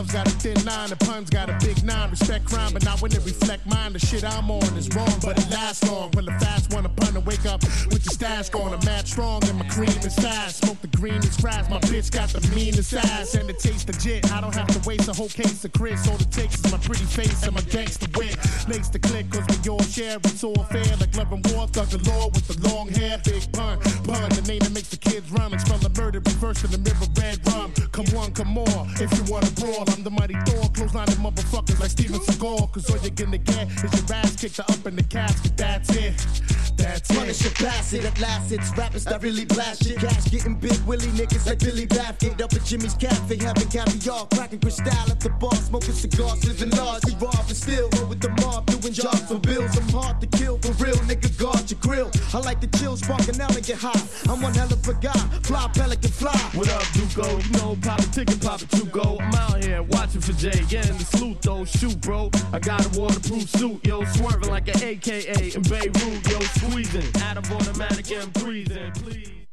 rhymes got a thin line, the puns got a big nine. Respect crime, but not when it reflect mine. The shit I'm on is wrong, but it lasts long. Pull a fast one upon and wake up with the stash going. I'm mad strong and my cream is fast. Smoke the greenest grass, my bitch got the meanest ass. And it tastes legit, I don't have to waste a whole case of Chris. All it takes is my pretty face and my gangster wit. Lace the click, cause we all share, it's all fair. Like love and war, thug galore with the long hair. Big pun, the name that makes the kids run. And spell the murder, reverse in the mirror, red rum. Come on, come more, if you wanna brawl. I'm the mighty Thor, clothesline the motherfuckers like Steven Seagal. Cause all you're gonna get is your ass kicked up in the casket, that's it. That's it. Punish your passage, at last it's rappers that really blast shit. Cash getting big willy niggas like Billy Baffin. Up at Jimmy's Cafe, having caviar, cracking crystal at the bar, smoking cigars, living large. We rob and steal, roll with the mob, doing jobs for bills. I'm hard to kill, for real, nigga, guard your grill. I like the chill, sparking out and get high. I'm one hell of a guy, fly pelican fly. What up, Duco? You know, pop a ticket, pop a two-go. I'm out here watching for Jay, getting the salute though. Shoot, bro, I got a waterproof suit, yo, swerving like an AKA in Beirut, yo, squeezing out of automatic M3s, and please.